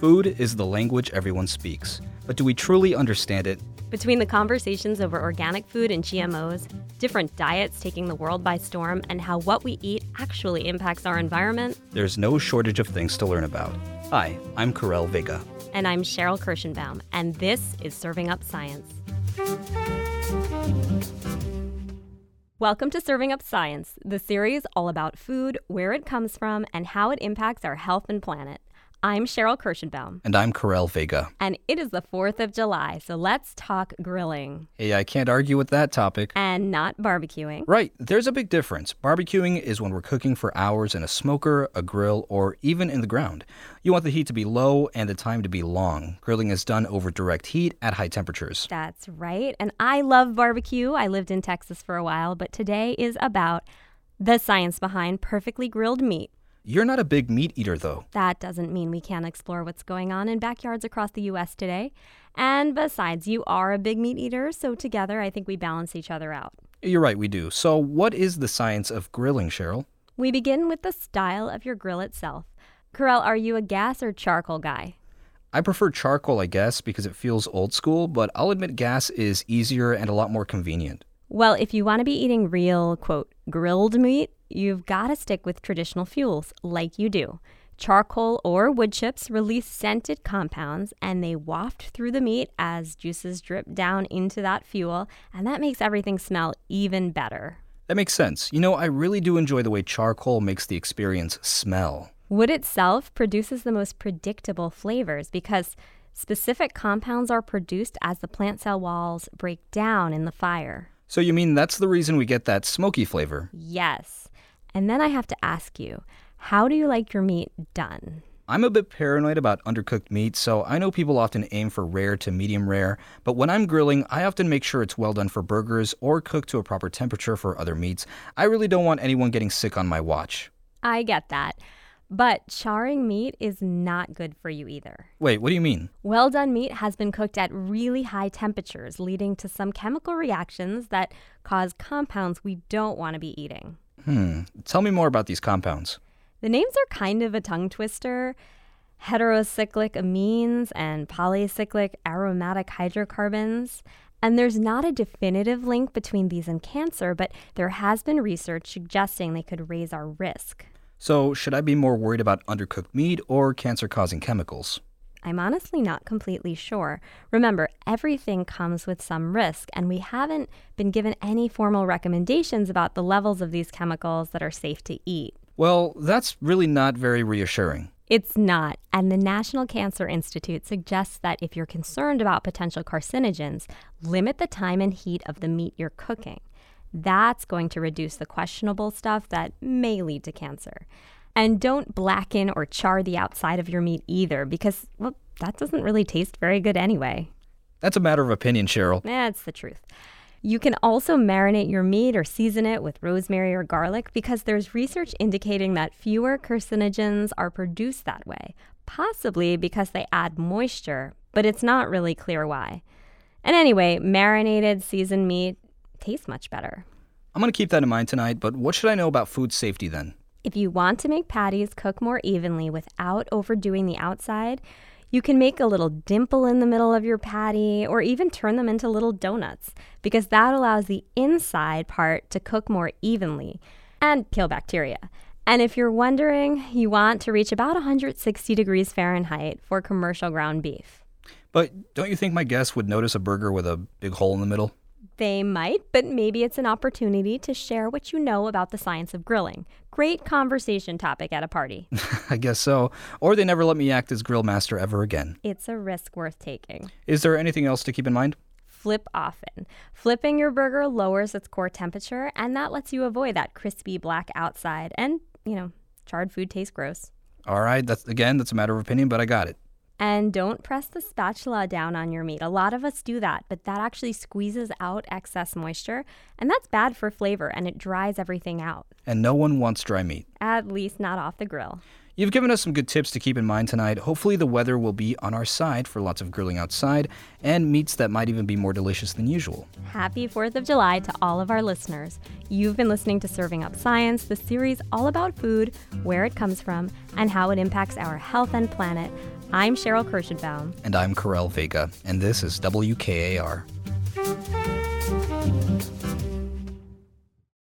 Food is the language everyone speaks, but do we truly understand it? Between the conversations over organic food and GMOs, different diets taking the world by storm, and how what we eat actually impacts our environment, There's no shortage of things to learn about. Hi, I'm Karel Vega. and I'm Cheryl Kirschenbaum, and this is Serving Up Science. Welcome to Serving Up Science, the series all about food, where it comes from, and how it impacts our health and planet. I'm Cheryl Kirschenbaum. And I'm Karel Vega. And it is the 4th of July, so let's talk grilling. Hey, I can't argue with that topic. And not barbecuing. Right, there's a big difference. Barbecuing is when we're cooking for hours in a smoker, a grill, or even in the ground. You want the heat to be low and the time to be long. Grilling is done over direct heat at high temperatures. That's right. And I love barbecue. I lived in Texas for a while, but today is about the science behind perfectly grilled meat. You're not a big meat eater, though. That doesn't mean we can't explore what's going on in backyards across the U.S. today. And besides, you are a big meat eater, so together I think we balance each other out. You're right, we do. So what is the science of grilling, Cheryl? We begin with the style of your grill itself. Karel, are you a gas or charcoal guy? I prefer charcoal, I guess, because it feels old school, but I'll admit gas is easier and a lot more convenient. Well, if you want to be eating real, quote, grilled meat, you've got to stick with traditional fuels like you do. Charcoal or wood chips release scented compounds, and they waft through the meat as juices drip down into that fuel, and that makes everything smell even better. That makes sense. You know, I really do enjoy the way charcoal makes the experience smell. Wood itself produces the most predictable flavors because specific compounds are produced as the plant cell walls break down in the fire. So you mean that's the reason we get that smoky flavor? Yes. And then I have to ask you, how do you like your meat done? I'm a bit paranoid about undercooked meat, so I know people often aim for rare to medium rare, but when I'm grilling, I often make sure it's well done for burgers or cooked to a proper temperature for other meats. I really don't want anyone getting sick on my watch. I get that. But charring meat is not good for you either. Wait, what do you mean? Well-done meat has been cooked at really high temperatures, leading to some chemical reactions that cause compounds we don't want to be eating. Tell me more about these compounds. The names are kind of a tongue twister. Heterocyclic amines and polycyclic aromatic hydrocarbons. And there's not a definitive link between these and cancer, but there has been research suggesting they could raise our risk. So, should I be more worried about undercooked meat or cancer-causing chemicals? I'm honestly not completely sure. Remember, everything comes with some risk, and we haven't been given any formal recommendations about the levels of these chemicals that are safe to eat. Well, that's really not very reassuring. It's not, and the National Cancer Institute suggests that if you're concerned about potential carcinogens, limit the time and heat of the meat you're cooking. That's going to reduce the questionable stuff that may lead to cancer. And don't blacken or char the outside of your meat either because, well, that doesn't really taste very good anyway. That's a matter of opinion, Cheryl. That's the truth. You can also marinate your meat or season it with rosemary or garlic because there's research indicating that fewer carcinogens are produced that way, possibly because they add moisture, but it's not really clear why. And anyway, marinated, seasoned meat tastes much better. I'm going to keep that in mind tonight, but what should I know about food safety then? If you want to make patties cook more evenly without overdoing the outside, you can make a little dimple in the middle of your patty or even turn them into little donuts because that allows the inside part to cook more evenly and kill bacteria. And if you're wondering, you want to reach about 160 degrees Fahrenheit for commercial ground beef. But don't you think my guests would notice a burger with a big hole in the middle? They might, but maybe it's an opportunity to share what you know about the science of grilling. Great conversation topic at a party. I guess so. Or they never let me act as grill master ever again. It's a risk worth taking. Is there anything else to keep in mind? Flip often. Flipping your burger lowers its core temperature, and that lets you avoid that crispy black outside. And, charred food tastes gross. All right, that's a matter of opinion, but I got it. And don't press the spatula down on your meat. A lot of us do that, but that actually squeezes out excess moisture, and that's bad for flavor, and it dries everything out. And no one wants dry meat. At least not off the grill. You've given us some good tips to keep in mind tonight. Hopefully the weather will be on our side for lots of grilling outside and meats that might even be more delicious than usual. Happy 4th of July to all of our listeners. You've been listening to Serving Up Science, the series all about food, where it comes from, and how it impacts our health and planet. I'm Cheryl Kirschenbaum. And I'm Karel Vega, and this is WKAR.